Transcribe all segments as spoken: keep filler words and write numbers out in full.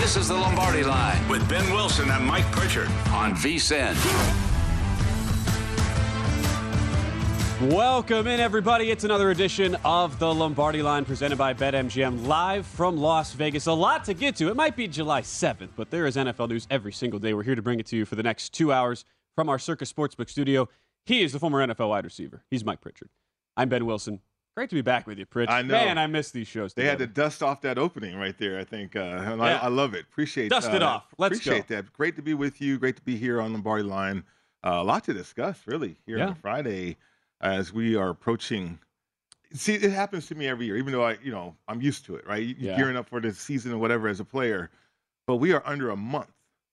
This is the Lombardi Line with Ben Wilson and Mike Pritchard on V S I N. Welcome in, everybody. It's another edition of the Lombardi Line presented by BetMGM, live from Las Vegas. A lot to get to. It might be July seventh, but there is N F L news every single day. We're here to bring it to you for the next two hours from our Circus Sportsbook studio. He is the former N F L wide receiver. He's Mike Pritchard. I'm Ben Wilson. Great to be back with you, Pritch. I know. Man, I miss these shows They together. had to dust off that opening right there, I think. Uh, and Yeah. I, I love it. Appreciate Dust uh, it off. Let's appreciate go. that. Great to be with you. Great to be here on Lombardi Line. Uh, a lot to discuss, really, here Yeah. on Friday as we are approaching. See, it happens to me every year, even though I, you know, I'm used to it, right? You- Yeah. Gearing up for the season or whatever as a player. But we are under a month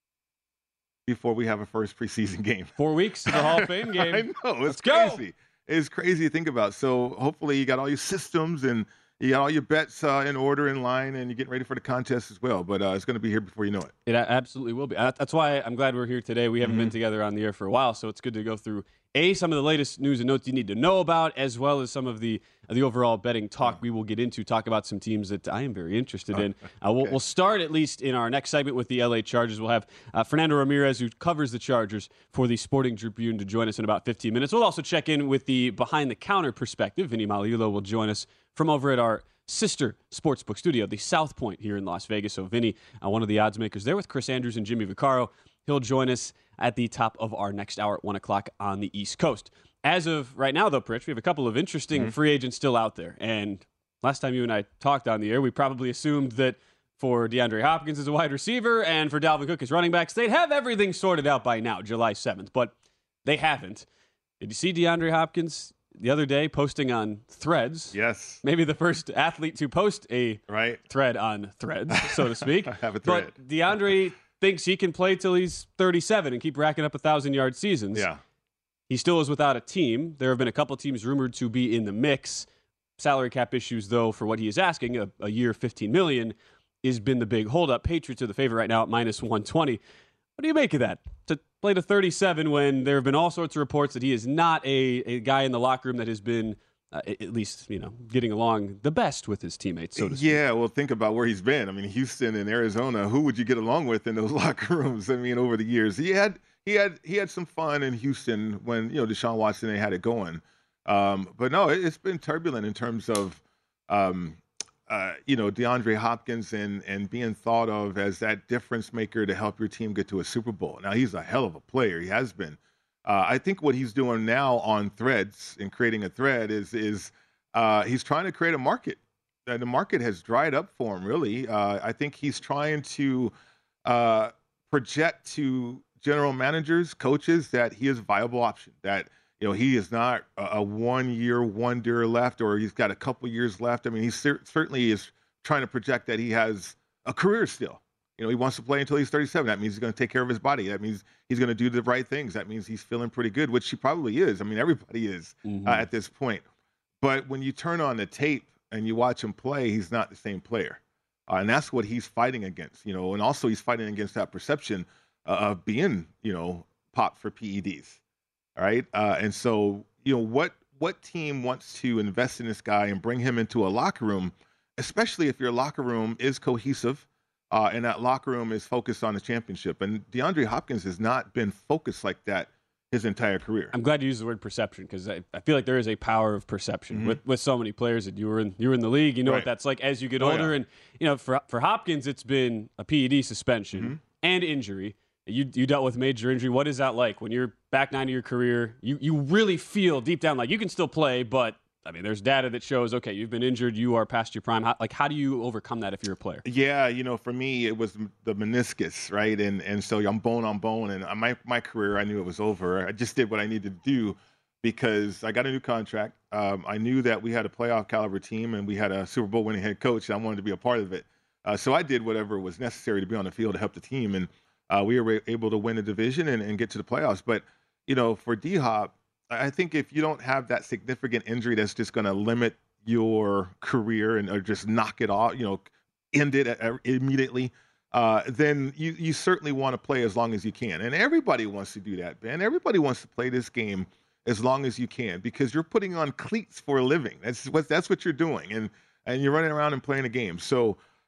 before we have a first preseason game. Four weeks to the Hall of Fame game. I know. It's Let's go. crazy. It's crazy to think about. So hopefully you got all your systems and you got all your bets uh, in order, in line, and you're getting ready for the contest as well. But uh, it's going to be here before you know it. It a- absolutely will be. Uh, That's why I'm glad we're here today. We haven't Mm-hmm. been together on the air for a while, so it's good to go through, A, some of the latest news and notes you need to know about, as well as some of the the overall betting talk we will get into, talk about some teams that I am very interested in. Uh, we'll, okay. we'll start, at least in our next segment, with the L A Chargers. We'll have uh, Fernando Ramirez, who covers the Chargers for the Sporting Tribune, to join us in about fifteen minutes. We'll also check in with the behind-the-counter perspective. Vinny Magliulo will join us from over at our sister sportsbook studio, the South Point here in Las Vegas. So Vinny, uh, one of the odds makers there with Chris Andrews and Jimmy Vaccaro. He'll join us at the top of our next hour at one o'clock on the East Coast. As of right now, though, Pritch, we have a couple of interesting Mm-hmm. free agents still out there. And last time you and I talked on the air, we probably assumed that for DeAndre Hopkins as a wide receiver and for Dalvin Cook as running backs, they'd have everything sorted out by now, July seventh. But they haven't. Did you see DeAndre Hopkins the other day posting on Threads? Yes. Maybe the first athlete to post a Right. thread on Threads, so to speak. I have a thread. But DeAndre thinks he can play till he's thirty-seven and keep racking up one thousand-yard seasons. Yeah. He still is without a team. There have been a couple teams rumored to be in the mix. Salary cap issues, though, for what he is asking, a, a year fifteen million dollars, has been the big holdup. Patriots are the favorite right now at minus one twenty. What do you make of that? To play to thirty-seven when there have been all sorts of reports that he is not a, a guy in the locker room that has been, uh, at least, you know, getting along the best with his teammates, so to speak. Yeah, well, think about where he's been. I mean, Houston and Arizona, who would you get along with in those locker rooms? I mean, over the years. He had he had he had some fun in Houston when, you know, Deshaun Watson, they had it going. Um, but no, it, it's been turbulent in terms of um, uh, you know, DeAndre Hopkins and and being thought of as that difference maker to help your team get to a Super Bowl. Now, he's a hell of a player. He has been. Uh, I think what he's doing now on Threads and creating a thread is is uh, he's trying to create a market. Uh, the market has dried up for him, really. Uh, I think he's trying to uh, project to general managers, coaches, that he is a viable option, that, you know, he is not a, a one-year wonder left, or he's got a couple years left. I mean, he cer- certainly is trying to project that he has a career still. You know, he wants to play until he's thirty-seven. That means he's going to take care of his body. That means he's going to do the right things. That means he's feeling pretty good, which he probably is. I mean, everybody is Mhm. uh, at this point. But when you turn on the tape and you watch him play, he's not the same player. Uh, and that's what he's fighting against, you know, and also he's fighting against that perception uh, of being, you know, popped for P E Ds. All right. Uh, and so, you know, what what team wants to invest in this guy and bring him into a locker room, especially if your locker room is cohesive uh, and that locker room is focused on the championship? And DeAndre Hopkins has not been focused like that his entire career. I'm glad you used the word perception, because I, I feel like there is a power of perception Mhm. with, with so many players that you were in you were in the league. You know Right. what that's like as you get Oh, older. yeah. And, you know, for for Hopkins, it's been a P E D suspension Mhm. and injury. You you dealt with major injury. What is that like when you're back nine of your career? You you really feel deep down like you can still play, but I mean, there's data that shows, okay, you've been injured, you are past your prime. How, like, how do you overcome that if you're a player? Yeah, you know, for me, it was the meniscus, right? And and so I'm bone on bone. And my my career, I knew it was over. I just did what I needed to do because I got a new contract. Um, I knew that we had a playoff caliber team and we had a Super Bowl winning head coach, and I wanted to be a part of it. Uh, so I did whatever was necessary to be on the field to help the team, and uh, we were able to win the division and, and get to the playoffs. But you know, for D-Hop, I think if you don't have that significant injury that's just going to limit your career and or just knock it off, you know, end it at, immediately, uh, then you, you certainly want to play as long as you can. And everybody wants to do that, Ben. Everybody wants to play this game as long as you can because you're putting on cleats for a living. That's what that's what you're doing, and and you're running around and playing a game. So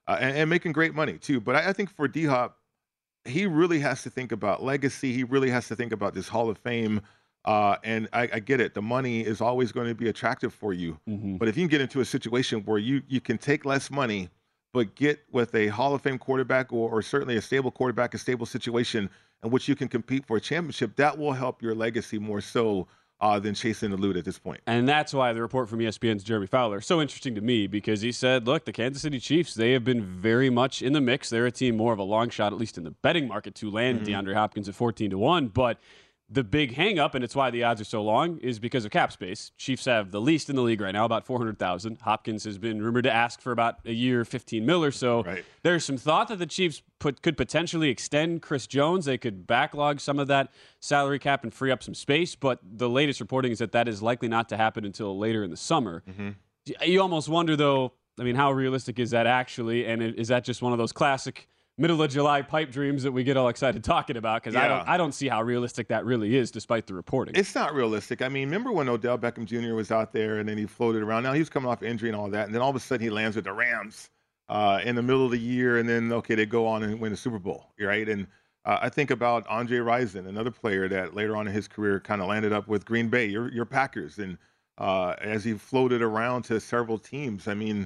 uh, and, and making great money too. But I, I think for D-Hop, he really has to think about legacy. He really has to think about this Hall of Fame. Uh, and I, I get it. The money is always going to be attractive for you. Mm-hmm. But if you can get into a situation where you you can take less money, but get with a Hall of Fame quarterback or, or certainly a stable quarterback, a stable situation in which you can compete for a championship, that will help your legacy more so uh, than chasing the loot at this point. And that's why the report from E S P N's Jeremy Fowler is so interesting to me, because he said, look, the Kansas City Chiefs, they have been very much in the mix. They're a team more of a long shot, at least in the betting market, to land mm-hmm. DeAndre Hopkins at fourteen to one. But the big hang-up, and it's why the odds are so long, is because of cap space. Chiefs have the least in the league right now, about four hundred thousand. Hopkins has been rumored to ask for about a year, fifteen mil or so. Right. There's some thought that the Chiefs put, could potentially extend Chris Jones. They could backlog some of that salary cap and free up some space, but the latest reporting is that that is likely not to happen until later in the summer. Mm-hmm. You almost wonder, though, I mean, how realistic is that actually, and is that just one of those classic middle of July pipe dreams that we get all excited talking about? Because yeah. I don't, I don't see how realistic that really is, despite the reporting. It's not realistic. I mean, remember when Odell Beckham Junior was out there and then he floated around? Now he was coming off injury and all that, and then all of a sudden he lands with the Rams uh, in the middle of the year, and then okay, they go on and win the Super Bowl, right? And uh, I think about Andre Rison, another player that later on in his career kind of landed up with Green Bay, your your Packers, and uh, as he floated around to several teams. I mean.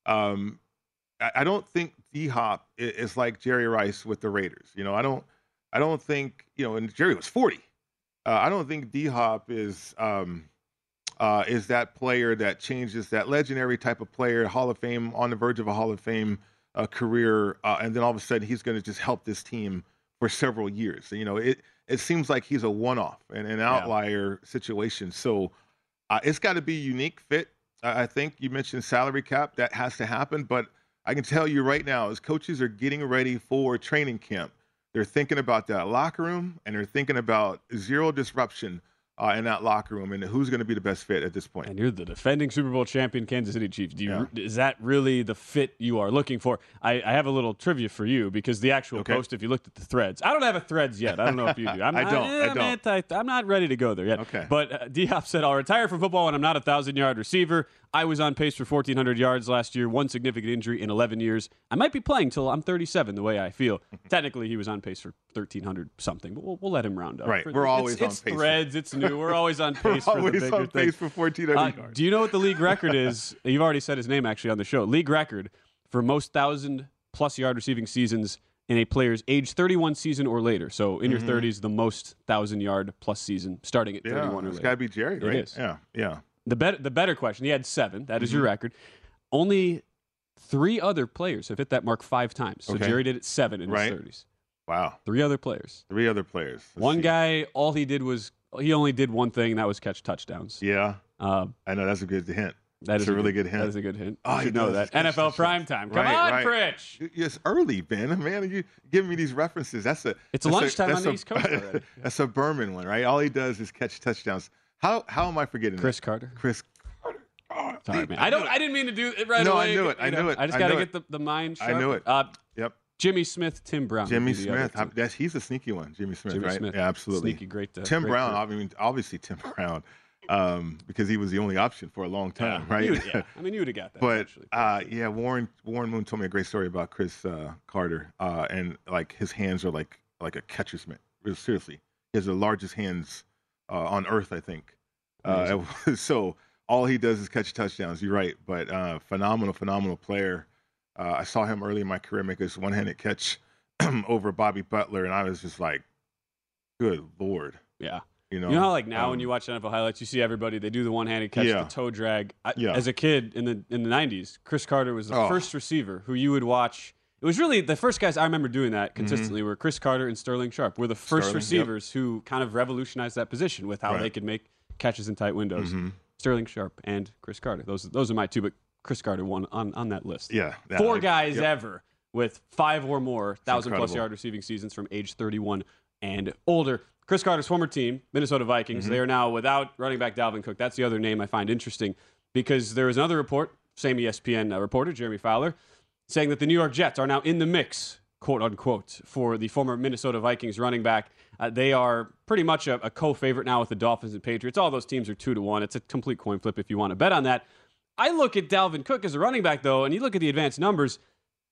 Um, I don't think D-Hop is like Jerry Rice with the Raiders. You know, I don't, I don't think, you know, and Jerry was forty. Uh, I don't think D-Hop is, um, uh, is that player that changes, that legendary type of player, Hall of Fame, on the verge of a Hall of Fame uh, career, uh, and then all of a sudden he's going to just help this team for several years. You know, it it seems like he's a one-off and an outlier yeah. situation. So uh, it's got to be a unique fit. Uh, I think you mentioned salary cap. That has to happen, but I can tell you right now, as coaches are getting ready for training camp, they're thinking about that locker room, and they're thinking about zero disruption uh, in that locker room and who's going to be the best fit at this point. And you're the defending Super Bowl champion Kansas City Chiefs. Do you, yeah. Is that really the fit you are looking for? I, I have a little trivia for you, because the actual okay. post, if you looked at the threads, I don't have a threads yet. I don't know if you do. I'm I not, don't. Eh, I don't. Anti, I'm not ready to go there yet. Okay. But uh, D-Hop said, I'll retire from football when I'm not a thousand-yard receiver. I was on pace for fourteen hundred yards last year, one significant injury in eleven years. I might be playing till I'm thirty-seven, the way I feel. Technically, he was on pace for thirteen hundred something, but we'll, we'll let him round up. Right. For, We're always it's, on it's pace. It's threads. It's new. We're always on pace We're for always the bigger on thing. pace for fourteen hundred uh, yards. Do you know what the league record is? You've already said his name, actually, on the show. League record for most thousand-plus yard receiving seasons in a player's age thirty-one season or later. So in your mm-hmm. thirties, the most thousand-yard-plus season, starting at yeah, thirty-one or later. It's got to be Jerry, right? It is. Yeah, yeah. The, bet- the better question, he had seven. That is mm-hmm. your record. Only three other players have hit that mark five times. So okay. Jerry did it seven in right. his thirties. Wow. Three other players. Three other players. Let's one see. guy, all he did was, he only did one thing, and that was catch touchdowns. Yeah. Uh, I know. That's a good hint. That that's is a a really good, good hint. That is a good hint. Oh, you should know that. N F L primetime. Come right, on, right. Pritch. It's early, Ben. Man, you giving me these references. That's a It's that's lunchtime a, on the a, East Coast already. That's a Berman one, right? All he does is catch touchdowns. How how am I forgetting Chris that? Carter. Chris Carter. Oh, Sorry, man. I don't. I didn't mean to do it right no, away. I knew it. I know, knew it. I just got to get the, the mind sharp. I knew it. Uh, yep. Jimmy Smith, Tim Brown. Jimmy Smith. I, that's he's a sneaky one. Jimmy Smith, Jimmy right? Smith. Yeah, absolutely. Sneaky, great. To, Tim great Brown. career. I mean, obviously Tim Brown, um, because he was the only option for a long time, yeah. right? You, yeah. I mean, you would have got that. But uh, yeah, Warren Warren Moon told me a great story about Chris uh, Carter, uh, and like his hands are like like a catcher's mitt. Seriously, he has the largest hands uh, on earth, I think. Uh, so all he does is catch touchdowns. You're right, but uh, phenomenal, phenomenal player. Uh, I saw him early in my career make this one-handed catch over Bobby Butler, and I was just like, "Good Lord!" Yeah, you know. You know how like now um, when you watch N F L highlights, you see everybody they do the one-handed catch, yeah. the toe drag. I, yeah. As a kid in the in the nineties, Chris Carter was the oh. first receiver who you would watch. It was really the first guys I remember doing that consistently mm-hmm. were Chris Carter and Sterling Sharp. Were the first Sterling, receivers yep. who kind of revolutionized that position with how right. they could make catches in tight windows. Mm-hmm. Sterling Sharp and Chris Carter. Those those are my two, but Chris Carter won on, on that list. Yeah, that, four like, guys yep. ever with five or more thousand plus incredible. yard receiving seasons from age thirty-one and older. Chris Carter's former team, Minnesota Vikings, mm-hmm. they are now without running back Dalvin Cook. That's the other name I find interesting because there was another report, same E S P N uh, reporter, Jeremy Fowler, saying that the New York Jets are now in the mix, quote unquote, for the former Minnesota Vikings running back. Uh, they are pretty much a, a co-favorite now with the Dolphins and Patriots. All those teams are two to one. It's a complete coin flip if you want to bet on that. I look at Dalvin Cook as a running back, though, and you look at the advanced numbers.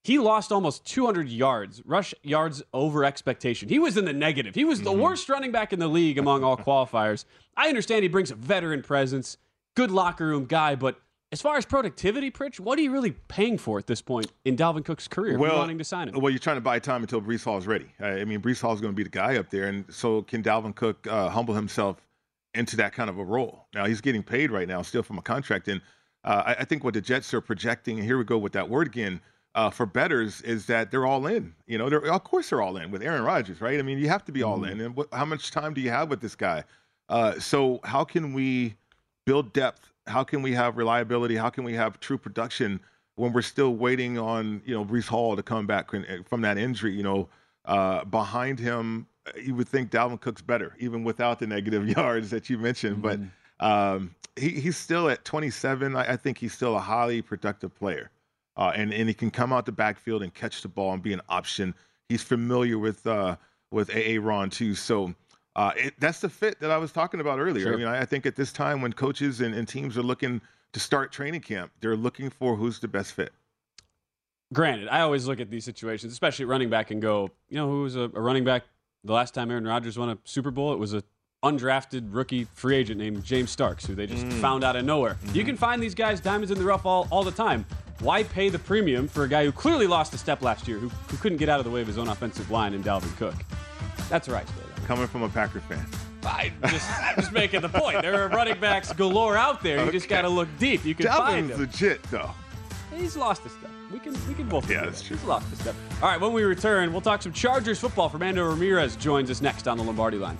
he lost almost two hundred yards, rush yards over expectation. He was in the negative. He was the mm-hmm. worst running back in the league among all qualifiers. I understand he brings a veteran presence, good locker room guy, but as far as productivity, Pritch, what are you really paying for at this point in Dalvin Cook's career? Well, wanting to sign him? Well, you're trying to buy time until Breece Hall is ready. I mean, Breece Hall is going to be the guy up there, and so can Dalvin Cook uh, humble himself into that kind of a role? Now, he's getting paid right now still from a contract, and uh, I, I think what the Jets are projecting, and here we go with that word again, uh, for bettors is that they're all in. You know, they're, of course they're all in with Aaron Rodgers, right? I mean, you have to be all mm. in, and what, how much time do you have with this guy? Uh, so how can we build depth? How can we have reliability? How can we have true production when we're still waiting on, you know, Breece Hall to come back from that injury? You know, uh, behind him, you would think Dalvin Cook's better, even without the negative yards that you mentioned. Mm-hmm. But um, he, he's still at twenty-seven. I, I think he's still a highly productive player. Uh, and, and he can come out the backfield and catch the ball and be an option. He's familiar with uh, with A A. Ron, too. So, Uh, it, that's the fit that I was talking about earlier. Sure. I mean, I, I think at this time when coaches and, and teams are looking to start training camp, they're looking for who's the best fit. Granted, I always look at these situations, especially at running back, and go, you know, who was a, a running back the last time Aaron Rodgers won a Super Bowl? It was a undrafted rookie free agent named James Starks, who they just mm. found out of nowhere. Mm-hmm. You can find these guys diamonds in the rough all, all the time. Why pay the premium for a guy who clearly lost a step last year, who, who couldn't get out of the way of his own offensive line in Dalvin Cook? That's right. Coming from a Packer fan. I just, just making the point. There are running backs galore out there. You okay. just got to look deep. You can Dalvin's find him. legit, though. He's lost a step. We can we can both. Yeah, that's that. true. He's lost a step. All right, when we return, we'll talk some Chargers football. Fernando Ramirez joins us next on the Lombardi Line.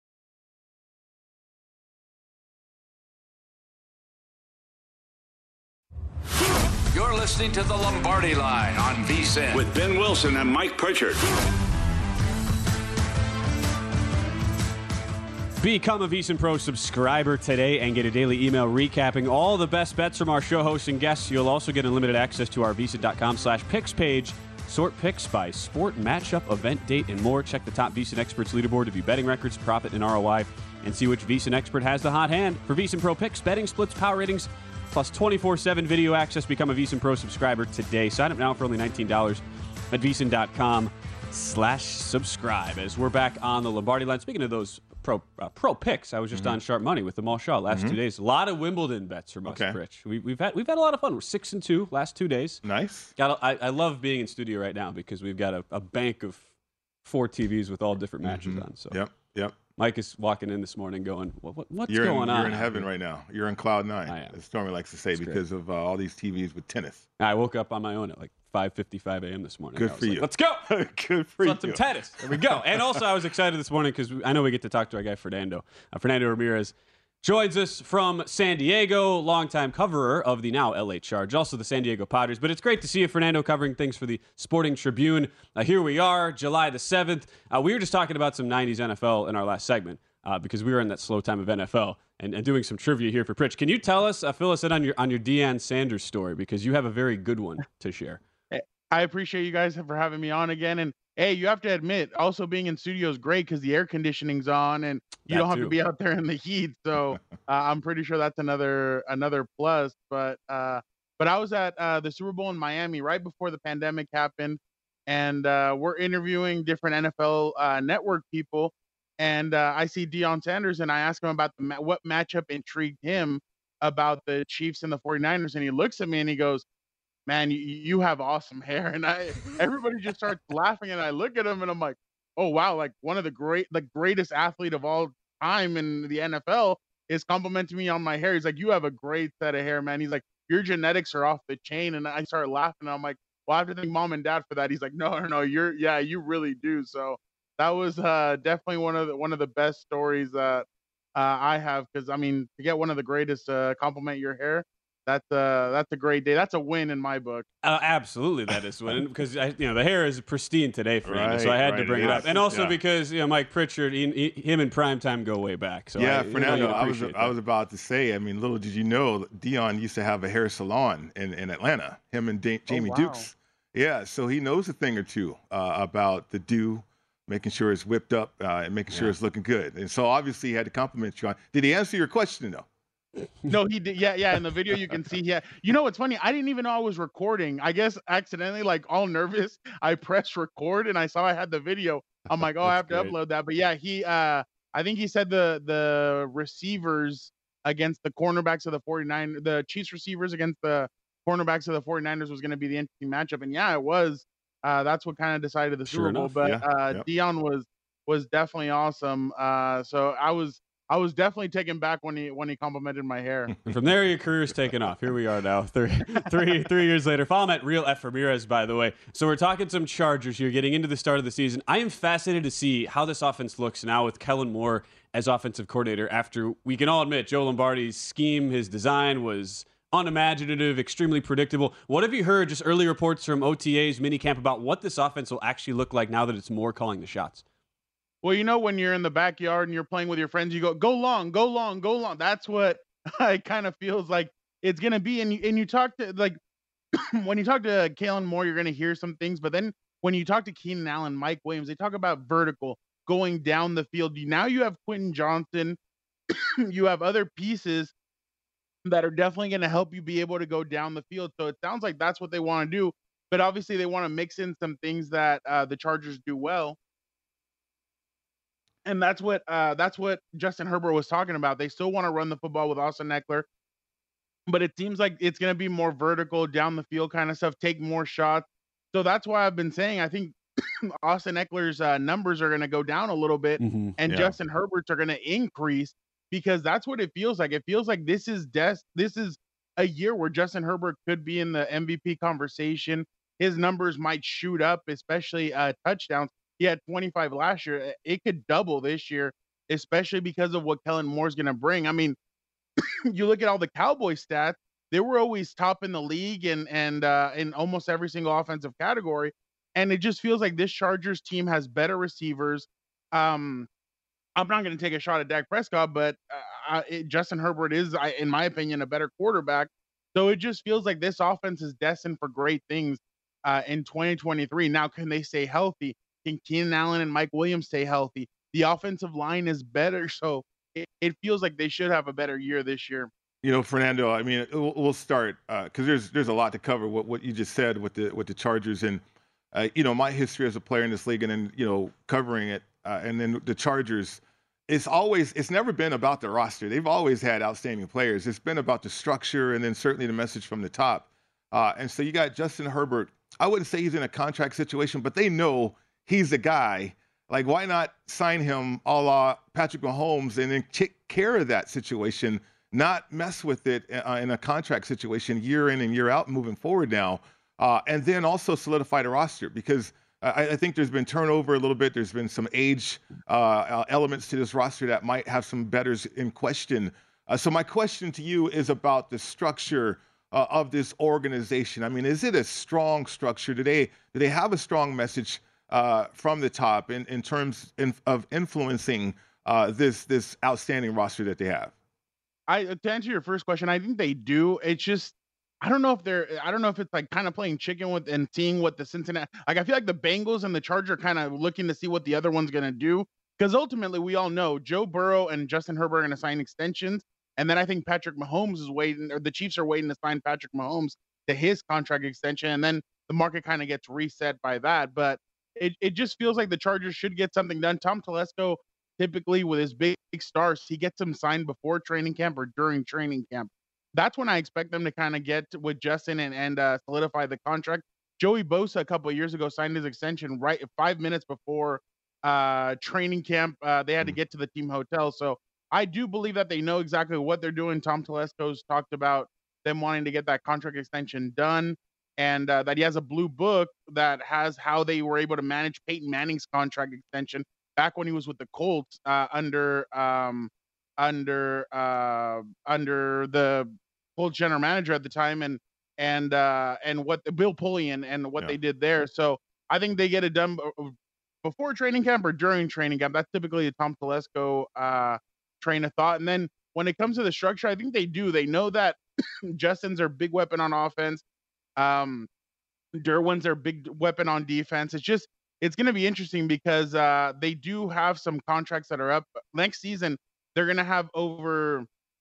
You're listening to the Lombardi Line on VSiN with Ben Wilson and Mike Pritchard. Become a VSiN Pro subscriber today and get a daily email recapping all the best bets from our show hosts and guests. You'll also get unlimited access to our VSiN.com slash picks page. Sort picks by sport, matchup, event, date, and more. Check the top VSiN Experts leaderboard to view betting records, profit, and R O I, and see which VSiN expert has the hot hand. For VSiN Pro picks, betting splits, power ratings, plus twenty-four seven video access. Become a VSiN Pro subscriber today. Sign up now for only nineteen dollars at VSiN.com slash subscribe. As we're back on the Lombardi Line. Speaking of those Pro uh, pro picks. I was just mm-hmm. on Sharp Money with the Mal Shaw last mm-hmm. two days. A lot of Wimbledon bets from us, okay. Rich. We, we've had we've had a lot of fun. We're six and two last two days. Nice. Got a, I, I love being in studio right now because we've got a, a bank of four T Vs with all different matches mm-hmm. on. So yep, yep. Mike is walking in this morning going, what, what, what's you're going in, on? You're in heaven right now. You're in cloud nine, I am. as Stormy likes to say, That's because great. of uh, all these T Vs with tennis. I woke up on my own at like five fifty-five a.m. this morning. Good for like, you. Let's go. Good for Let's you. some tennis. There we go. And also, I was excited this morning because I know we get to talk to our guy, Fernando. Uh, Fernando Ramirez joins us from San Diego, longtime coverer of the now L A Charge, also the San Diego Padres. But it's great to see you, Fernando, covering things for the Sporting Tribune. Uh, here we are, July the seventh. Uh, we were just talking about some nineties N F L in our last segment uh, because we were in that slow time of N F L and, and doing some trivia here for Pritch. Can you tell us, uh, fill us in on your, on your Deion Sanders story because you have a very good one to share. I appreciate you guys for having me on again. And hey, you have to admit, also being in studio is great because the air conditioning's on and you that don't have too. to be out there in the heat. So uh, I'm pretty sure that's another another plus. But uh, but I was at uh, the Super Bowl in Miami right before the pandemic happened, and uh, we're interviewing different N F L uh, network people. And uh, I see Deion Sanders, and I ask him about the ma- what matchup intrigued him about the Chiefs and the 49ers, and he looks at me and he goes, man, you, you have awesome hair. And I, everybody just starts laughing and I look at him and I'm like, oh, wow. Like one of the great, the greatest athlete of all time in the N F L is complimenting me on my hair. He's like, you have a great set of hair, man. He's like, your genetics are off the chain. And I started laughing. And I'm like, well, I have to thank mom and dad for that. He's like, no, no, no, you're, yeah, you really do. So that was uh, definitely one of the, one of the best stories that uh, I have. Cause I mean, to get one of the greatest uh, compliment your hair, That's a, that's a great day. That's a win in my book. Uh, absolutely, that is a win because you know the hair is pristine today for right, him, so I had right, to bring it it up. And also yeah. because you know Mike Pritchard, he, he, him and Primetime go way back. So yeah, I, Fernando, you know, I was that. I was about to say. I mean, little did you know, Deion used to have a hair salon in, in Atlanta. Him and da- Jamie oh, wow. Dukes. Yeah, so he knows a thing or two uh, about the do, making sure it's whipped up uh, and making sure yeah. it's looking good. And so obviously he had to compliment you on. Did he answer your question though? No, he did. Yeah, yeah. In the video, you can see. Yeah, you know what's funny? I didn't even know I was recording. I guess accidentally, like all nervous, I pressed record and I saw I had the video. I'm like, oh, I That's have to great. upload that. But yeah, he. Uh, I think he said the the receivers against the cornerbacks of the 49, the Chiefs receivers against the cornerbacks of the 49ers was going to be the interesting matchup, and yeah, it was. Uh, that's what kind of decided the Sure Super Bowl. enough. But Yeah. uh, Yep. Dion was was definitely awesome. Uh, so I was I was definitely taken back when he when he complimented my hair. And from there, your career's taken off. Here we are now, three, three, three years later. Follow him at Real F Ramirez, by the way. So we're talking some Chargers here, getting into the start of the season. I am fascinated to see how this offense looks now with Kellen Moore as offensive coordinator. After we can all admit, Joe Lombardi's scheme, his design was unimaginative, extremely predictable. What have you heard? Just early reports from O T As, minicamp about what this offense will actually look like now that it's Moore calling the shots. Well, you know, when you're in the backyard and you're playing with your friends, you go, go long, go long, go long. That's what it kind of feels like it's going to be. And you, and you talk to, like, when you talk to Kellen Moore, you're going to hear some things. But then when you talk to Keenan Allen, Mike Williams, they talk about vertical, going down the field. Now you have Quentin Johnson. You have other pieces that are definitely going to help you be able to go down the field. So it sounds like that's what they want to do. But obviously, they want to mix in some things that uh, the Chargers do well. And that's what uh, that's what Justin Herbert was talking about. They still want to run the football with Austin Eckler, but it seems like it's going to be more vertical, down the field kind of stuff, take more shots. So that's why I've been saying I think Austin Eckler's uh, numbers are going to go down a little bit, Mm-hmm. and Yeah. Justin Herbert's are going to increase because that's what it feels like. It feels like this is des- this is a year where Justin Herbert could be in the M V P conversation. His numbers might shoot up, especially uh, touchdowns. He had twenty-five last year. It could double this year, especially because of what Kellen Moore's going to bring. I mean, you look at all the Cowboys stats; they were always top in the league and and uh, in almost every single offensive category. And it just feels like this Chargers team has better receivers. Um, I'm not going to take a shot at Dak Prescott, but uh, it, Justin Herbert is, I, in my opinion, a better quarterback. So it just feels like this offense is destined for great things uh, in twenty twenty-three. Now, can they stay healthy? Can Keenan Allen and Mike Williams stay healthy? The offensive line is better, so it, it feels like they should have a better year this year. You know, Fernando. I mean, we'll, we'll start because there's there's a lot to cover. What what you just said with the with the Chargers and uh, you know my history as a player in this league and then you know covering it uh, and then the Chargers. It's always it's never been about the roster. They've always had outstanding players. It's been about the structure and then certainly the message from the top. Uh, and so you got Justin Herbert. I wouldn't say he's in a contract situation, but they know he's the guy. Like, why not sign him a la Patrick Mahomes and then take care of that situation, not mess with it uh, in a contract situation year in and year out moving forward now, uh, and then also solidify the roster because I, I think there's been turnover a little bit. There's been some age uh, elements to this roster that might have some betters in question. Uh, so my question to you is about the structure uh, of this organization. I mean, is it a strong structure? Do they, do they have a strong message uh, from the top in, in terms in, of influencing uh, this this outstanding roster that they have? I to answer your first question, I think they do. It's just I don't know if they're I don't know if it's like kind of playing chicken with and seeing what the Cincinnati like I feel like the Bengals and the Chargers are kind of looking to see what the other one's gonna do. Because ultimately we all know Joe Burrow and Justin Herbert are gonna sign extensions. And then I think Patrick Mahomes is waiting, or the Chiefs are waiting to sign Patrick Mahomes to his contract extension, and then the market kind of gets reset by that. But it, it just feels like the Chargers should get something done. Tom Telesco typically with his big, big stars, he gets them signed before training camp or during training camp. That's when I expect them to kind of get with Justin and, and uh, solidify the contract. Joey Bosa a couple of years ago signed his extension right five minutes before uh, training camp. Uh, they had to get to the team hotel. So I do believe that they know exactly what they're doing. Tom Telesco's talked about them wanting to get that contract extension done, and uh, that he has a blue book that has how they were able to manage Peyton Manning's contract extension back when he was with the Colts uh, under um, under uh, under the Colts general manager at the time, and and uh, and what Bill Polian and what Yeah. they did there. So I think they get it done before training camp or during training camp. That's typically a Tom Telesco uh, train of thought. And then when it comes to the structure, I think they do. They know that Justin's their big weapon on offense. Um, Derwin's their big weapon on defense. It's just it's going to be interesting because uh, they do have some contracts that are up next season. They're going to have over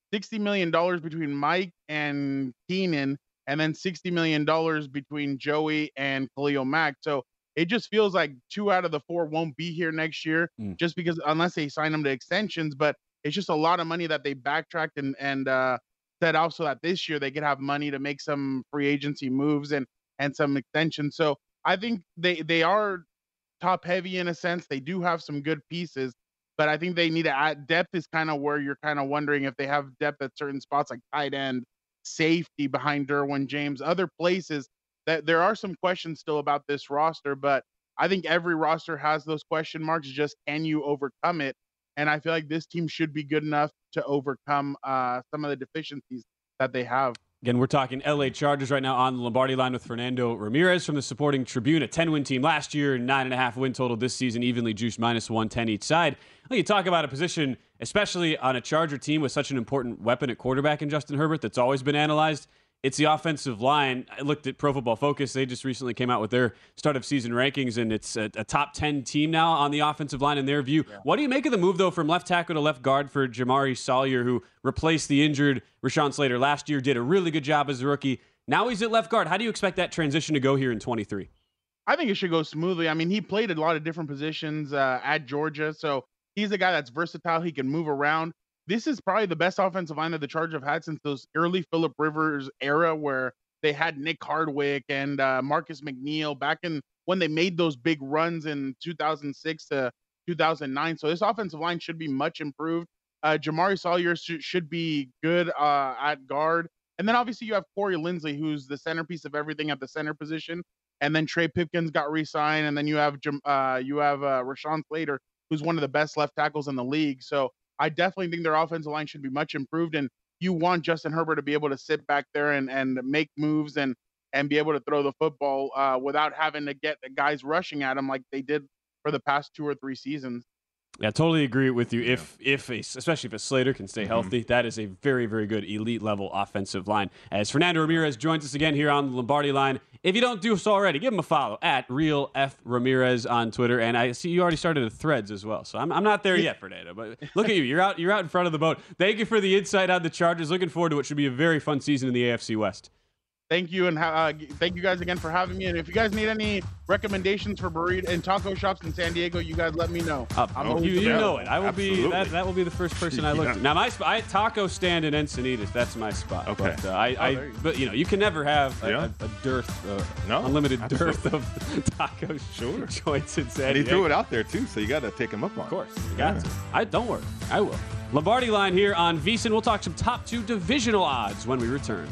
sixty million dollars between Mike and Keenan, and then sixty million dollars between Joey and Khalil Mack. So it just feels like two out of the four won't be here next year, mm. just because unless they sign them to extensions. But it's just a lot of money that they backtracked and and uh, set out so that this year they could have money to make some free agency moves and and some extensions. So I think they they are top heavy in a sense. They do have some good pieces, but I think they need to add depth. Is kind of where you're kind of wondering if they have depth at certain spots like tight end, safety behind Derwin James, other places. That there are some questions still about this roster, but I think every roster has those question marks. Just can you overcome it? And I feel like this team should be good enough to overcome uh, some of the deficiencies that they have. Again, we're talking L A Chargers right now on the Lombardi line with Fernando Ramirez from the Supporting Tribune, a ten-win team last year, nine and a half win total this season, evenly juiced minus one ten each side. Well, you talk about a position, especially on a Charger team with such an important weapon at quarterback in Justin Herbert that's always been analyzed. It's the offensive line. I looked at Pro Football Focus. They just recently came out with their start of season rankings, and it's a, a top ten team now on the offensive line in their view. Yeah. What do you make of the move, though, from left tackle to left guard for Jamari Salyer, who replaced the injured Rashawn Slater last year, did a really good job as a rookie. Now he's at left guard. How do you expect that transition to go here in twenty-three? I think it should go smoothly. I mean, he played a lot of different positions uh, at Georgia, so he's a guy that's versatile. He can move around. This is probably the best offensive line that the Chargers have had since those early Phillip Rivers era where they had Nick Hardwick and uh, Marcus McNeil back in when they made those big runs in two thousand six to two thousand nine. So this offensive line should be much improved. Uh, Jamari Salyer sh- should be good uh, at guard. And then obviously you have Corey Linsley, who's the centerpiece of everything at the center position. And then Trey Pipkins got re-signed. And then you have uh, you have uh, Rashawn Slater, who's one of the best left tackles in the league. So I definitely think their offensive line should be much improved, and you want Justin Herbert to be able to sit back there and, and make moves and and be able to throw the football uh, without having to get the guys rushing at him like they did for the past two or three seasons. Yeah, totally agree with you. If if a, especially if a Slater can stay healthy, mm-hmm. that is a very, very good elite level offensive line. As Fernando Ramirez joins us again here on the Lombardi line. If you don't do so already, give him a follow at Real F Ramirez on Twitter. And I see you already started a Threads as well. So I'm I'm not there yet, Fernando. But look at you. You're out you're out in front of the boat. Thank you for the insight on the Chargers. Looking forward to what should be a very fun season in the A F C West. Thank you, and uh, thank you guys again for having me. And if you guys need any recommendations for burrito and taco shops in San Diego, you guys let me know. Uh, I'm you, you know it. I will Absolutely. be that. That will be the first person I look yeah. at. Now my I, taco stand in Encinitas. That's my spot. Okay. But uh, I, oh, I but you know you can never have a, yeah. a, a dearth, uh, no, unlimited absolutely. dearth of taco sure. joints in San Diego. And he threw it out there too, so you got to take him up on it. Of course, you got yeah. to. I don't worry. I will. Lombardi line here on VSiN. We'll talk some top two divisional odds when we return.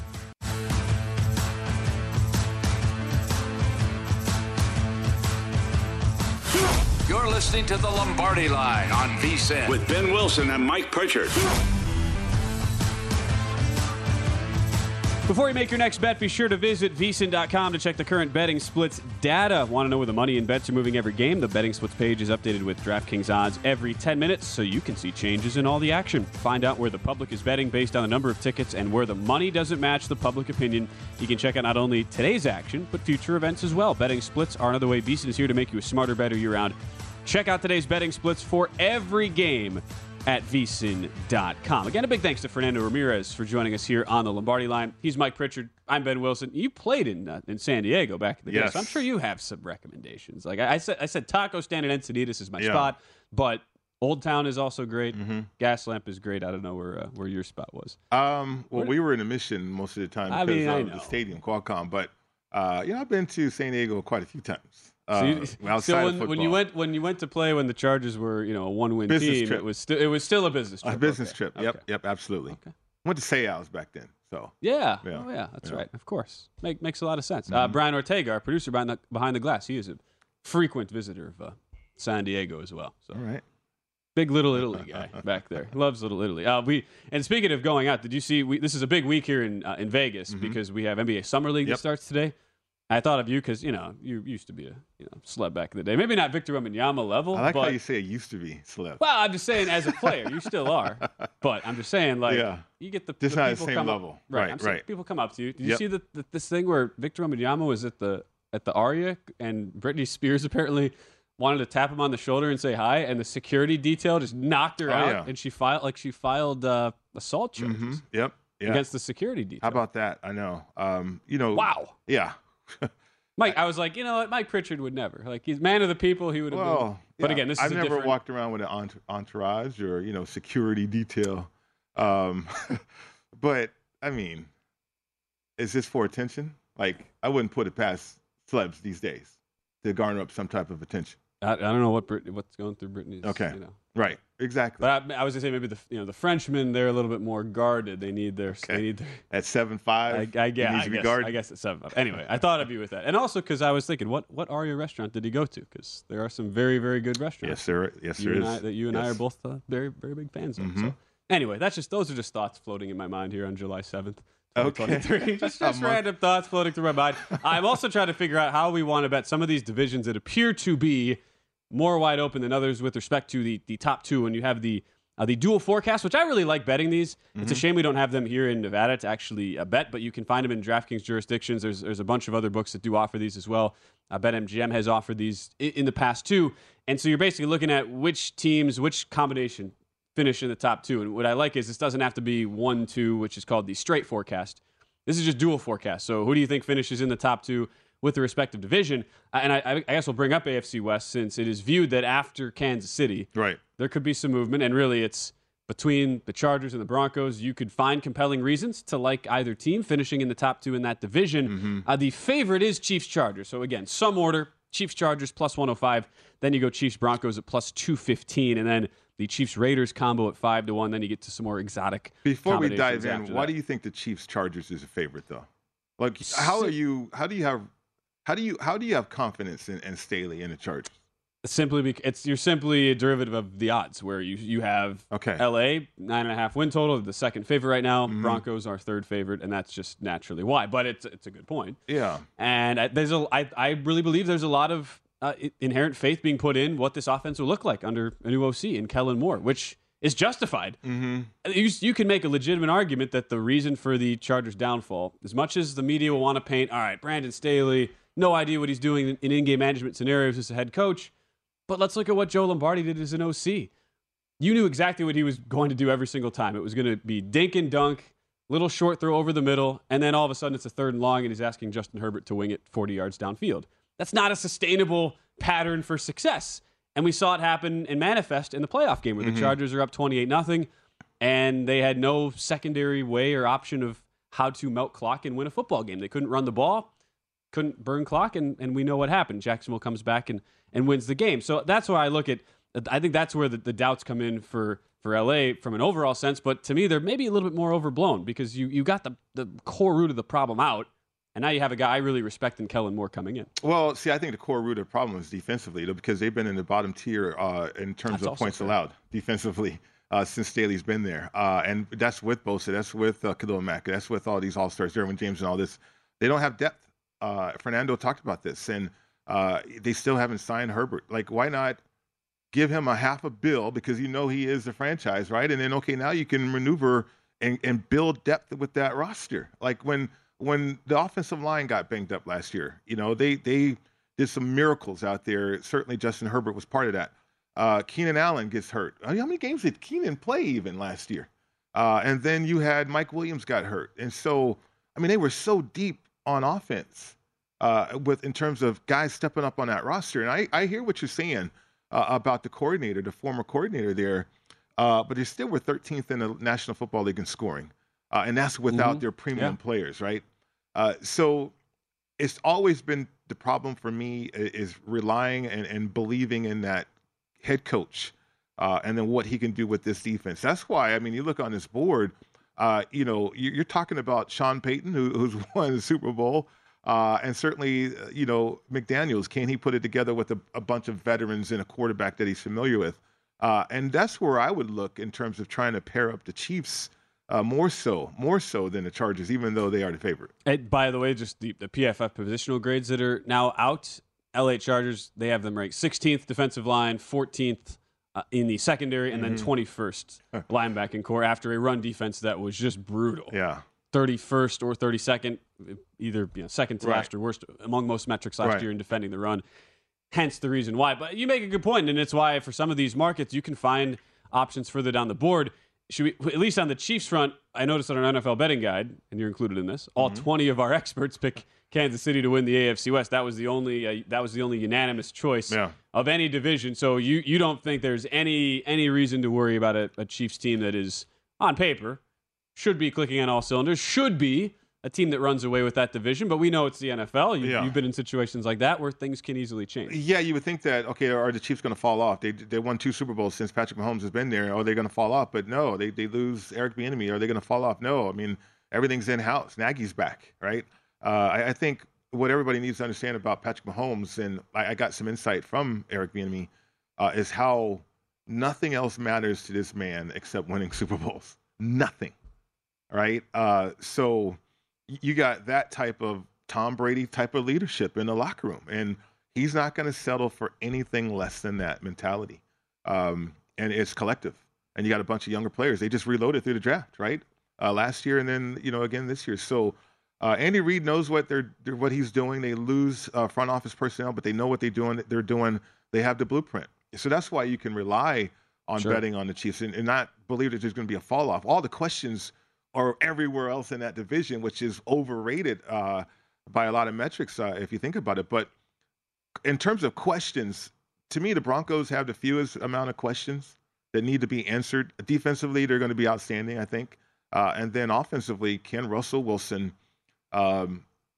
You're listening to the Lombardi Line on VSiN with Ben Wilson and Mike Pritchard. Before you make your next bet, be sure to visit V S I N dot com to check the current betting splits data. Want to know where the money and bets are moving every game? The betting splits page is updated with DraftKings odds every ten minutes, so you can see changes in all the action. Find out where the public is betting based on the number of tickets and where the money doesn't match the public opinion. You can check out not only today's action, but future events as well. Betting splits are another way V S I N is here to make you a smarter, better year-round. Check out today's betting splits for every game at V S I N dot com. Again, a big thanks to Fernando Ramirez for joining us here on the Lombardi Line. He's Mike Pritchard. I'm Ben Wilson. You played in uh, in San Diego back in the yes. day, so I'm sure you have some recommendations. Like I, I said, I said Taco Stand in Encinitas is my yeah. spot, but Old Town is also great. Mm-hmm. Gas Lamp is great. I don't know where uh, where your spot was. Um, well, we were in a mission most of the time I because mean, I of know. the stadium, Qualcomm. But uh, you know, I've been to San Diego quite a few times. Uh, so, you, outside so when, of when you went when you went to play when the Chargers were you know a one win business team, trip. it was still it was still a business trip. A business okay. trip. Yep, okay. yep, absolutely. Okay. Went to Sayals back then. So yeah, yeah. oh yeah, that's yeah. right. Of course, Make, makes a lot of sense. Mm-hmm. Uh, Brian Ortega, our producer behind the behind the glass, he is a frequent visitor of uh, San Diego as well. So. All right. Big Little Italy guy back there. Loves Little Italy. Uh, we and speaking of going out, did you see? We, this is a big week here in uh, in Vegas mm-hmm. because we have N B A Summer League yep. that starts today. I thought of you because you know you used to be a you know celeb back in the day. Maybe not Victor Wembanyama level. I like but, how you say it used to be celeb. Well, I'm just saying as a player, you still are. But I'm just saying like yeah. you get the, just the not people the same come level. Up, right, right. right. right. People come up to you. Did you yep. see the, the this thing where Victor Wembanyama was at the at the Aria and Britney Spears apparently wanted to tap him on the shoulder and say hi, and the security detail just knocked her Oh, out, yeah. and she filed like she filed uh, assault charges Mhm. Yep. Yeah. against the security detail. How about that? I know. Um, you know. Wow. Yeah. Mike, I was like, you know what? Mike Pritchard would never. Like, he's man of the people. He would have been. Well, But yeah, again, this is I've a never different- walked around with an entour- entourage or you know security detail. Um, but I mean, is this for attention? Like, I wouldn't put it past celebs these days to garner up some type of attention. I, I don't know what Brit- what's going through Brittany's. Okay. You know. Right. Exactly. But I, I was gonna say maybe the you know the Frenchmen, they're a little bit more guarded. They need their Okay. they need their At seven five, I, I, yeah, he needs I to be guess, guarded. I guess it's seven. Anyway, I thought I'd be with that, and also because I was thinking, what what Aria restaurant did he go to? Because there are some very very good restaurants. Yes, sir. Yes, you there and is. I, that you and I Yes. are both uh, very very big fans of. Mhm. So anyway, that's just those are just thoughts floating in my mind here on July seventh. Okay. just A just month. random thoughts floating through my mind. I'm also trying to figure out how we want to bet some of these divisions that appear to be more wide open than others with respect to the the top two. When you have the Uh, the dual forecast, which I really like betting these. Mm-hmm. It's a shame we don't have them here in Nevada to actually uh, bet, but you can find them in DraftKings jurisdictions. There's there's a bunch of other books that do offer these as well. Uh, BetMGM has offered these in, in the past too. And so you're basically looking at which teams, which combination finish in the top two. And what I like is this doesn't have to be one, two, which is called the straight forecast. This is just dual forecast. So who do you think finishes in the top two with the respective division? Uh, and I, I guess we'll bring up A F C West since it is viewed that after Kansas City, Right. there could be some movement, and really it's between the Chargers and the Broncos. You could find compelling reasons to like either team finishing in the top two in that division. Mm-hmm. Uh, the favorite is Chiefs-Chargers. So again, some order, Chiefs-Chargers plus one oh five. Then you go Chiefs-Broncos at plus two fifteen, and then the Chiefs-Raiders combo at five to one. Then you get to some more exotic Before we combinations dive in, after why that. do you think the Chiefs Chargers is a favorite though? Like, how are you? How do you have? How do you? How do you have confidence in, in Staley and the Chargers? Simply because it's you're simply a derivative of the odds, where you you have Okay. L A nine and a half win total, the second favorite right now. Mhm. Broncos are third favorite, and that's just naturally why. But it's it's a good point, Yeah. and I- there's a I I really believe there's a lot of uh, i- inherent faith being put in what this offense will look like under a new O C in Kellen Moore, which is justified. Mm-hmm. You, you can make a legitimate argument that the reason for the Chargers' downfall, as much as the media will want to paint, all right, Brandon Staley, no idea what he's doing in, in in-game management scenarios as a head coach. But let's look at what Joe Lombardi did as an O C. You knew exactly what he was going to do every single time. It was going to be dink and dunk, little short throw over the middle, and then all of a sudden it's a third and long, and he's asking Justin Herbert to wing it forty yards downfield. That's not a sustainable pattern for success. And we saw it happen and manifest in the playoff game where Mhm. the Chargers are up twenty-eight nothing, and they had no secondary way or option of how to melt clock and win a football game. They couldn't run the ball, couldn't burn clock, and, and we know what happened. Jacksonville comes back and, and wins the game. So that's why I look at, I think that's where the, the doubts come in for, for L A from an overall sense. But to me, they're maybe a little bit more overblown because you, you got the, the core root of the problem out, and now you have a guy I really respect in Kellen Moore coming in. Well, see, I think the core root of the problem is defensively, though, because they've been in the bottom tier uh, in terms That's of also points fair. allowed defensively uh, since Staley's been there. Uh, and that's with Bosa, that's with uh, Khalil Mack, that's with all these All-Stars, Derwin James and all this. They don't have depth. Uh, Fernando talked about this, and uh, they still haven't signed Herbert. Like, why not give him a half a bill because you know he is the franchise, right? And then, okay, now you can maneuver and, and build depth with that roster. Like when when the offensive line got banged up last year, you know, they they did some miracles out there. Certainly Justin Herbert was part of that. Uh, Keenan Allen gets hurt. I mean, how many games did Keenan play even last year? Uh, and then you had Mike Williams got hurt. And so, I mean, they were so deep on offense uh, with in terms of guys stepping up on that roster. And I, I hear what you're saying uh, about the coordinator, the former coordinator there, uh, but they still were thirteenth in the National Football League in scoring. Uh, and that's without Mhm. their premium Yeah. players, right? Uh, so it's always been the problem for me i- is relying and, and believing in that head coach uh, and then what he can do with this defense. That's why, I mean, you look on this board, uh, you know, you- you're talking about Sean Payton, who, who's won the Super Bowl, uh, and certainly, uh, you know, McDaniels. Can he put it together with a, a bunch of veterans and a quarterback that he's familiar with? Uh, and that's where I would look in terms of trying to pair up the Chiefs uh, more so, more so than the Chargers, even though they are the favorite. And by the way, just the, the P F F positional grades that are now out, L A Chargers, they have them ranked sixteenth defensive line, fourteenth uh, in the secondary, and then twenty-first linebacking core after a run defense that was just brutal. Yeah. thirty-first or thirty-second, either you know, second to Right. last or worst among most metrics last Right. year in defending the run. hence the reason why. But you make a good point, and it's why for some of these markets you can find options further down the board. Should we, at least on the Chiefs front, I noticed on our N F L betting guide, and you're included in this, all mm-hmm. twenty of our experts pick Kansas City to win the A F C West. That was the only uh, that was the only unanimous choice yeah. of any division. So you you don't think there's any any reason to worry about a, a Chiefs team that is on paper should be clicking on all cylinders, should be a team that runs away with that division, but we know it's the N F L. You, yeah. You've been in situations like that where things can easily change. Yeah, you would think that, okay, are the Chiefs going to fall off? They they won two Super Bowls since Patrick Mahomes has been there. Are they going to fall off? But no, they, they lose Eric Bieniemy. Are they going to fall off? No. I mean, everything's in-house. Nagy's back, right? Uh, I, I think what everybody needs to understand about Patrick Mahomes, and I, I got some insight from Eric Bieniemy, uh, is how nothing else matters to this man except winning Super Bowls. Nothing, right? Uh, so... You got that type of Tom Brady type of leadership in the locker room, and he's not going to settle for anything less than that mentality. Um, and it's collective. And you got a bunch of younger players. They just reloaded through the draft, right? Uh, last year and then, you know, again this year. So uh, Andy Reid knows what they're, they're what he's doing. They lose uh, front office personnel, but they know what they're doing. They're doing. They have the blueprint. So that's why you can rely on sure. betting on the Chiefs and, and not believe that there's going to be a fall off. All the questions or everywhere else in that division, which is overrated uh, by a lot of metrics, uh, if you think about it. But in terms of questions, to me, the Broncos have the fewest amount of questions that need to be answered. Defensively, they're going to be outstanding, I think. Uh, and then offensively, can Russell Wilson um,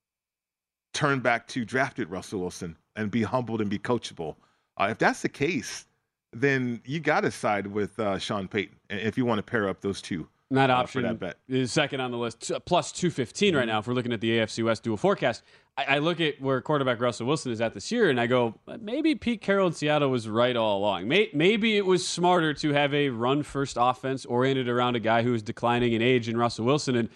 turn back to drafted Russell Wilson and be humbled and be coachable? Uh, if that's the case, then you got to side with uh, Sean Payton if you want to pair up those two. And that option uh, that is second on the list, plus two fifteen mm-hmm. right now if we're looking at the A F C West dual forecast. I, I look at where quarterback Russell Wilson is at this year, and I go, maybe Pete Carroll in Seattle was right all along. May, maybe it was smarter to have a run-first offense oriented around a guy who is declining in age in Russell Wilson. And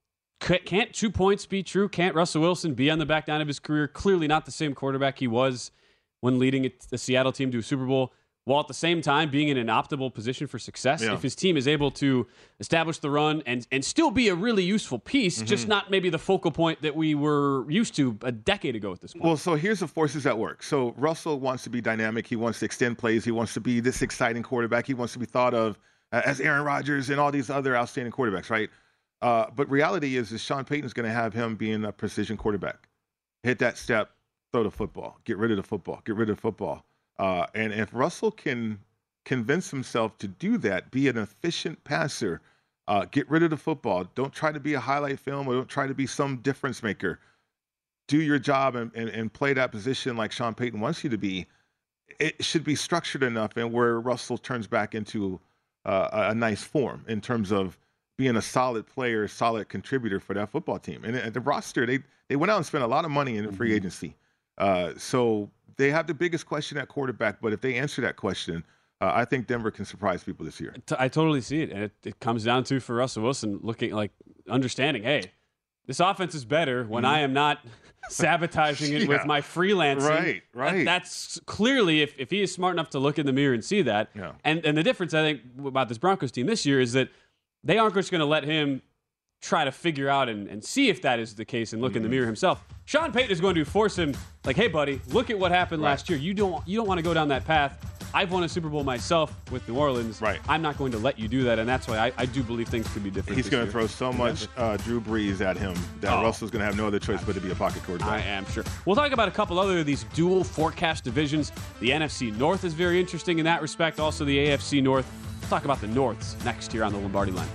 can't two points be true? Can't Russell Wilson be on the back nine of his career? Clearly not the same quarterback he was when leading the Seattle team to a Super Bowl, while at the same time being in an optimal position for success. Yeah. If his team is able to establish the run and, and still be a really useful piece, mm-hmm. just not maybe the focal point that we were used to a decade ago at this point. Well, so here's the forces at work. So Russell wants to be dynamic. He wants to extend plays. He wants to be this exciting quarterback. He wants to be thought of uh, as Aaron Rodgers and all these other outstanding quarterbacks, right? Uh, but reality is, is Sean Payton's going to have him being a precision quarterback. Hit that step, throw the football, get rid of the football, get rid of the football. Uh, and if Russell can convince himself to do that, be an efficient passer, uh, get rid of the football, don't try to be a highlight film or don't try to be some difference maker. Do your job and, and, and play that position like Sean Payton wants you to be. It should be structured enough and where Russell turns back into uh, a nice form in terms of being a solid player, solid contributor for that football team. And at the roster, they, they went out and spent a lot of money in free agency. Uh, so they have the biggest question at quarterback, but if they answer that question, uh, I think Denver can surprise people this year. I totally see it. And it, it comes down to, for Russell Wilson, looking like understanding, hey, this offense is better when mm-hmm. I am not sabotaging it yeah. with my freelancing. Right, right. That, that's clearly, if, if he is smart enough to look in the mirror and see that. Yeah. And, and the difference, I think, about this Broncos team this year is that they aren't just going to let him try to figure out and, and see if that is the case and look mm-hmm. in the mirror himself. Sean Payton is going to force him, like, hey, buddy, look at what happened right. last year. You don't you don't want to go down that path. I've won a Super Bowl myself with New Orleans. Right. I'm not going to let you do that, and that's why I, I do believe things could be different. He's going to throw so much uh, Drew Brees at him that oh. Russell's going to have no other choice but to be a pocket quarterback. I am sure. We'll talk about a couple other of these dual forecast divisions. The N F C North is very interesting in that respect. Also, the A F C North. We'll talk about the Norths next here on the Lombardi Line.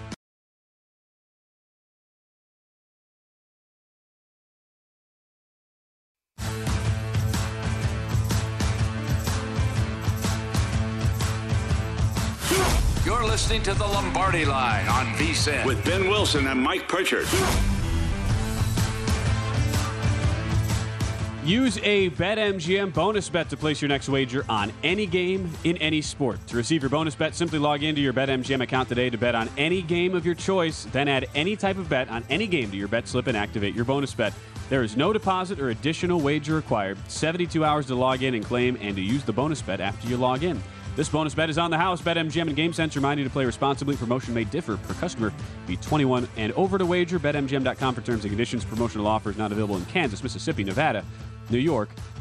You're listening to the Lombardi Line on VSiN with Ben Wilson and Mike Pritchard. Use a BetMGM bonus bet to place your next wager on any game in any sport. To receive your bonus bet, simply log into your BetMGM account today to bet on any game of your choice. Then add any type of bet on any game to your bet slip and activate your bonus bet. There is no deposit or additional wager required. seventy-two hours to log in and claim and to use the bonus bet after you log in. This bonus bet is on the house. BetMGM and GameSense remind you to play responsibly. Promotion may differ per customer. Be twenty-one and over to wager. Bet M G M dot com for terms and conditions. Promotional offers not available in Kansas, Mississippi, Nevada, New York,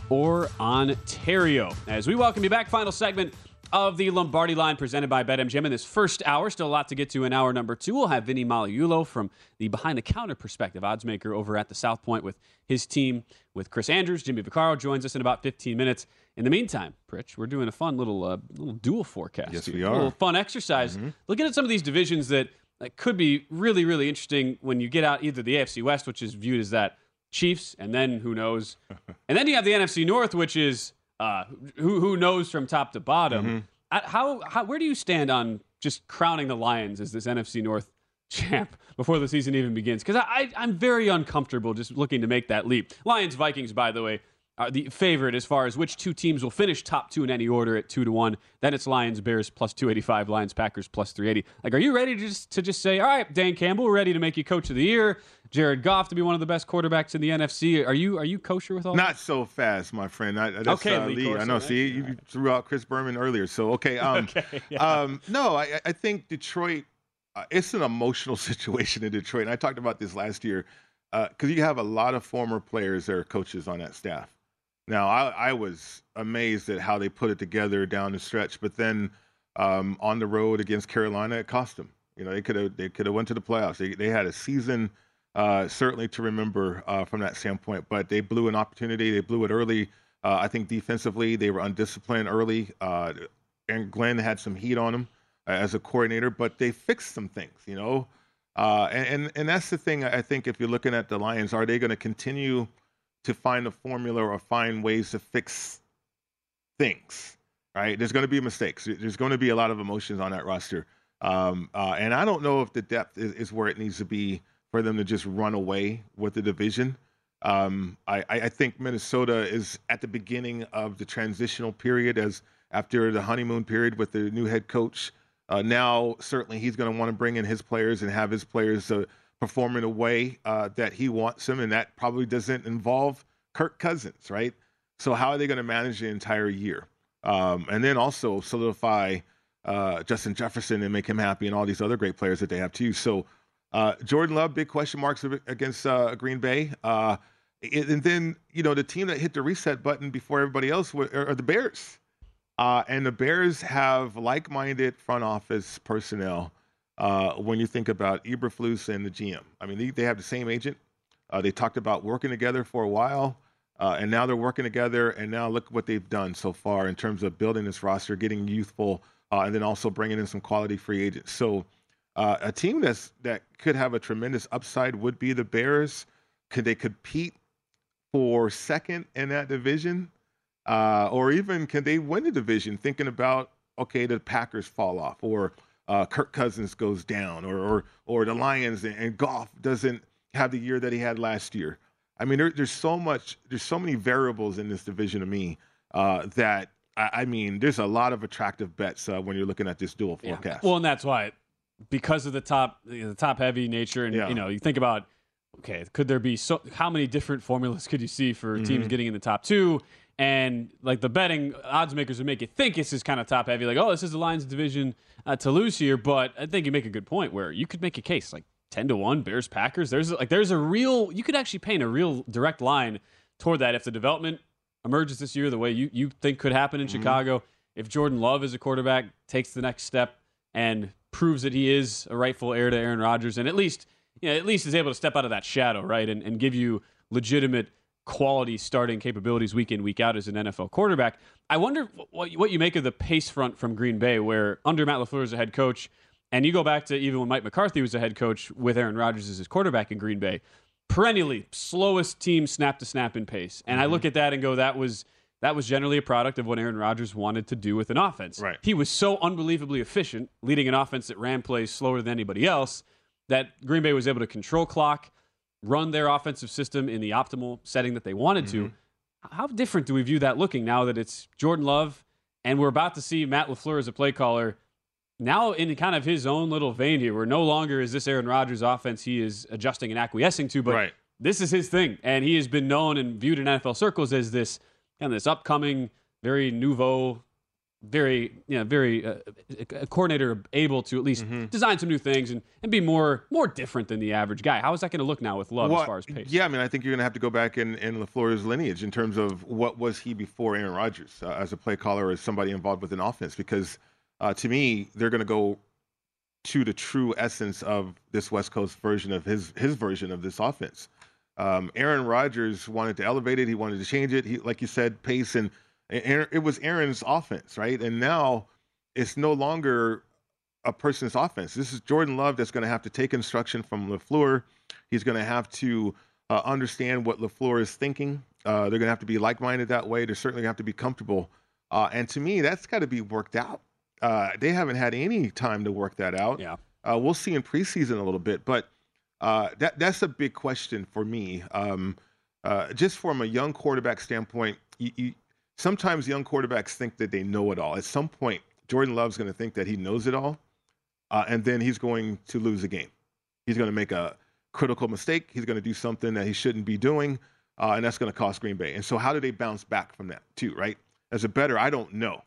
or Ontario. As we welcome you back, final segment of the Lombardi Line presented by BetMGM. In this first hour, still a lot to get to in hour number two. We'll have Vinny Magliulo from the behind-the-counter perspective, oddsmaker over at the South Point with his team, with Chris Andrews. Jimmy Vaccaro joins us in about fifteen minutes. In the meantime, Pritch, we're doing a fun little uh, little dual forecast. Yes, here. we are. A little fun exercise. Mm-hmm. Looking at some of these divisions that, that could be really, really interesting when you get out either the A F C West, which is viewed as that Chiefs, and then who knows. And then you have the N F C North, which is uh, who who knows from top to bottom. Mm-hmm. How, how where do you stand on just crowning the Lions as this N F C North champ before the season even begins? Because I, I, I'm very uncomfortable just looking to make that leap. Lions, Vikings, by the way, are the favorite as far as which two teams will finish top two in any order at two to one. Then it's Lions, Bears plus two eighty-five, Lions, Packers plus three eighty. Like, are you ready to just to just say, all right, Dan Campbell, we're ready to make you coach of the year, Jared Goff to be one of the best quarterbacks in the N F C? Are you are you kosher with all Not that? so fast, my friend. I, that's, okay, uh, Lee. Lee. I know. See, you threw out Chris Berman earlier. So okay. Um, okay yeah. um, no, I, I think Detroit. Uh, it's an emotional situation in Detroit, and I talked about this last year because uh, you have a lot of former players that are coaches on that staff. Now, I, I was amazed at how they put it together down the stretch, but then um, on the road against Carolina, it cost them. You know, they could have they could have went to the playoffs. They they had a season uh, certainly to remember uh, from that standpoint, but they blew an opportunity. They blew it early. Uh, I think defensively they were undisciplined early. Uh, and Glenn had some heat on them uh, as a coordinator, but they fixed some things. You know, uh, and, and and that's the thing. I think if you're looking at the Lions, are they going to continue to find a formula or find ways to fix things, right? There's going to be mistakes. There's going to be a lot of emotions on that roster. Um, uh, and I don't know if the depth is, is where it needs to be for them to just run away with the division. Um, I, I think Minnesota is at the beginning of the transitional period as after the honeymoon period with the new head coach. Uh, now, certainly he's going to want to bring in his players and have his players uh, perform in a way uh, that he wants them, and that probably doesn't involve Kirk Cousins, right? So how are they going to manage the entire year? Um, and then also solidify uh, Justin Jefferson and make him happy and all these other great players that they have too. So uh, Jordan Love, big question marks against uh, Green Bay. Uh, and then, you know, the team that hit the reset button before everybody else were, are the Bears. Uh, and the Bears have like-minded front office personnel Uh, when you think about Eberflus and the G M. I mean, they, they have the same agent. Uh, they talked about working together for a while, uh, and now they're working together, and now look what they've done so far in terms of building this roster, getting youthful, uh, and then also bringing in some quality free agents. So uh, a team that's, that could have a tremendous upside would be the Bears. Could they compete for second in that division? Uh, or even can they win the division, thinking about, okay, the Packers fall off, or Uh, Kirk Cousins goes down, or or, or the Lions and, and Goff doesn't have the year that he had last year. I mean, there, there's so much, there's so many variables in this division to me uh, that I, I mean, there's a lot of attractive bets uh, when you're looking at this dual forecast. Yeah. Well, and that's why, because of the top, the top heavy nature, and yeah. you know, you think about, okay, could there be so how many different formulas could you see for mm-hmm. teams getting in the top two? And like the betting odds makers would make you think this is kind of top heavy, like, oh, this is the Lions division uh, to lose here. But I think you make a good point where you could make a case like ten to one Bears Packers. There's like there's a real you could actually paint a real direct line toward that if the development emerges this year the way you, you think could happen in mm-hmm. Chicago. If Jordan Love as a quarterback takes the next step and proves that he is a rightful heir to Aaron Rodgers, and at least you know, at least is able to step out of that shadow, right, and, and give you legitimate quality starting capabilities week in, week out as an N F L quarterback. I wonder what, what you make of the pace front from Green Bay, where under Matt LaFleur as a head coach, and you go back to even when Mike McCarthy was a head coach with Aaron Rodgers as his quarterback in Green Bay, perennially slowest team snap to snap in pace. And mm-hmm. I look at that and go, that was that was generally a product of what Aaron Rodgers wanted to do with an offense. Right. He was so unbelievably efficient, leading an offense that ran plays slower than anybody else, that Green Bay was able to control clock, run their offensive system in the optimal setting that they wanted mm-hmm. to. How different do we view that looking now that it's Jordan Love and we're about to see Matt LaFleur as a play caller now in kind of his own little vein here, where no longer is this Aaron Rodgers offense he is adjusting and acquiescing to, but right. this is his thing. And he has been known and viewed in N F L circles as this, kind of this upcoming, very nouveau very, you know, very uh, a coordinator able to at least Mm-hmm. design some new things and, and be more more different than the average guy. How is that going to look now with Love Well, as far as pace? Yeah, I mean, I think you're going to have to go back in, in LaFleur's lineage in terms of what was he before Aaron Rodgers uh, as a play caller or as somebody involved with an offense. Because uh, to me, they're going to go to the true essence of this West Coast version of his his version of this offense. Um, Aaron Rodgers wanted to elevate it. He wanted to change it. He, like you said, pace and Aaron, it was Aaron's offense, right? And now it's no longer a person's offense. This is Jordan Love that's going to have to take instruction from LaFleur. He's going to have to uh, understand what LaFleur is thinking. Uh, they're going to have to be like-minded that way. They're certainly going to have to be comfortable. Uh, and to me, that's got to be worked out. Uh, they haven't had any time to work that out. Yeah. Uh, we'll see in preseason a little bit, but uh, that that's a big question for me. Um, uh, just from a young quarterback standpoint, you, you, sometimes young quarterbacks think that they know it all. At some point, Jordan Love's going to think that he knows it all, uh, and then he's going to lose a game. He's going to make a critical mistake. He's going to do something that he shouldn't be doing, uh, and that's going to cost Green Bay. And so how do they bounce back from that too, right? As a bettor, I don't know.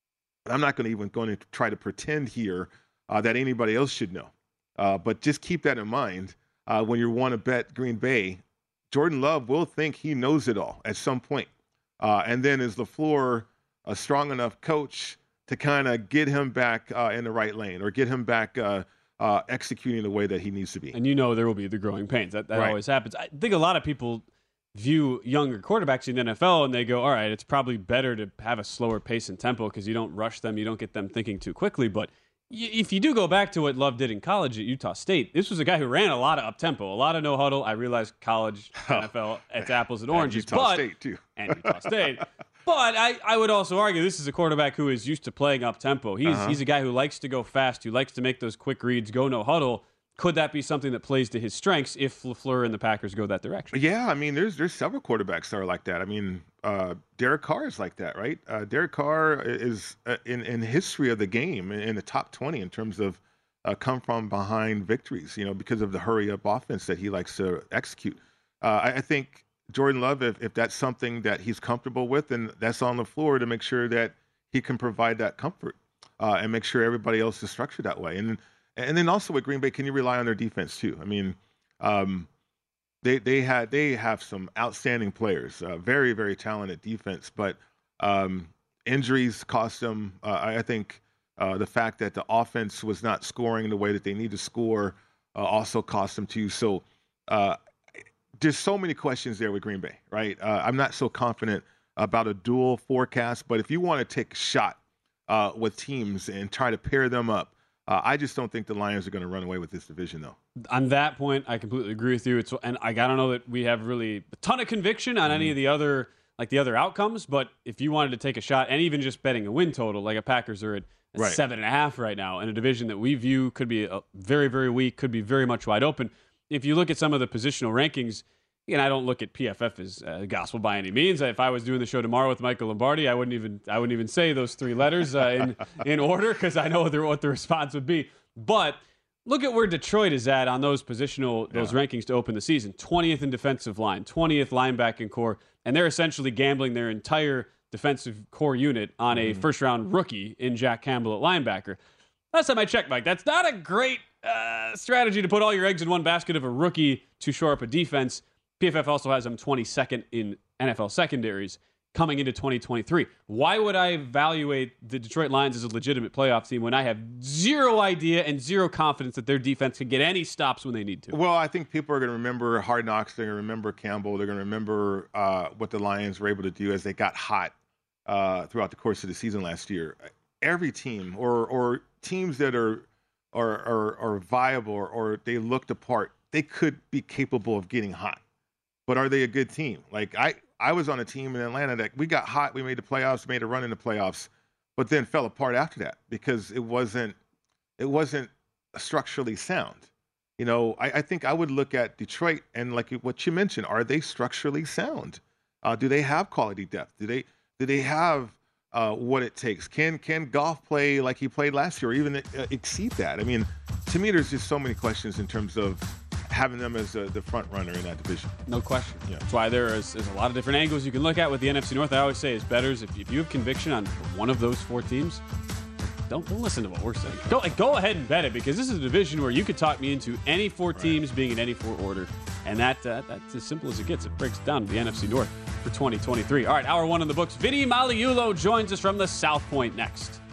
I'm not going to even going to try to pretend here uh, that anybody else should know. Uh, but just keep that in mind uh, when you want to bet Green Bay. Jordan Love will think he knows it all at some point. Uh, and then is LaFleur a strong enough coach to kind of get him back uh, in the right lane or get him back uh, uh, executing the way that he needs to be? And you know there will be the growing pains. That, that Right. always happens. I think a lot of people view younger quarterbacks in the N F L and they go, all right, it's probably better to have a slower pace and tempo because you don't rush them, you don't get them thinking too quickly. But y- if you do go back to what Love did in college at Utah State, this was a guy who ran a lot of up-tempo, a lot of no-huddle. I realize college, N F L, it's apples and oranges. And Utah but, State, too. And Utah State. But I, I would also argue this is a quarterback who is used to playing up-tempo. He's, Uh-huh. he's a guy who likes to go fast, who likes to make those quick reads, go no-huddle. Could that be something that plays to his strengths if LaFleur and the Packers go that direction? Yeah, I mean, there's there's several quarterbacks that are like that. I mean, uh, Derek Carr is like that, right? Uh, Derek Carr is uh, in in history of the game in, in the top twenty in terms of uh, come from behind victories. You know, because of the hurry up offense that he likes to execute. Uh, I, I think Jordan Love, if, if that's something that he's comfortable with, then that's on LaFleur to make sure that he can provide that comfort uh, and make sure everybody else is structured that way. And And then also with Green Bay, can you rely on their defense too? I mean, um, they they had they have some outstanding players, uh, very very talented defense, but um, injuries cost them. Uh, I, I think uh, the fact that the offense was not scoring the way that they need to score uh, also cost them too. So uh, there's so many questions there with Green Bay, right? Uh, I'm not so confident about a dual forecast, but if you want to take a shot uh, with teams and try to pair them up. Uh, I just don't think the Lions are going to run away with this division, though. On that point, I completely agree with you. It's and I, I don't know that we have really a ton of conviction on mm-hmm. any of the other like the other outcomes. But if you wanted to take a shot, and even just betting a win total, like a Packers are at right. seven and a half right now in a division that we view could be a very very weak, could be very much wide open. If you look at some of the positional rankings. And I don't look at P F F as uh, gospel by any means. If I was doing the show tomorrow with Michael Lombardi, I wouldn't even I wouldn't even say those three letters uh, in in order because I know what the response would be. But look at where Detroit is at on those positional those yeah. rankings to open the season. twentieth in defensive line, twentieth linebacking core, and they're essentially gambling their entire defensive core unit on mm-hmm. a first round rookie in Jack Campbell at linebacker. Last time I checked, Mike, that's not a great uh, strategy to put all your eggs in one basket of a rookie to shore up a defense. P F F also has them twenty-second in N F L secondaries coming into twenty twenty-three. Why would I evaluate the Detroit Lions as a legitimate playoff team when I have zero idea and zero confidence that their defense can get any stops when they need to? Well, I think people are going to remember Hard Knocks. They're going to remember Campbell. They're going to remember uh, what the Lions were able to do as they got hot uh, throughout the course of the season last year. Every team or or teams that are are are, are viable or, or they looked apart, they could be capable of getting hot. But are they a good team? Like I, I was on a team in Atlanta that we got hot, we made the playoffs, made a run in the playoffs, but then fell apart after that because it wasn't, it wasn't structurally sound. You know, I, I think I would look at Detroit and like what you mentioned, are they structurally sound? Uh, do they have quality depth? Do they, do they have uh, what it takes? Can can Goff play like he played last year, or even uh, exceed that? I mean, to me, there's just so many questions in terms of having them as uh, the front runner in that division. No question. Yeah. That's why there is, there's a lot of different angles you can look at with the N F C North. I always say, as bettors, if, if you have conviction on one of those four teams, don't don't listen to what we're saying. Go go ahead and bet it, because this is a division where you could talk me into any four Right. teams being in any four order, and that uh, that's as simple as it gets. It breaks down to the N F C North for twenty twenty-three. All right, hour one in the books. Vinny Magliulo joins us from the South Point next.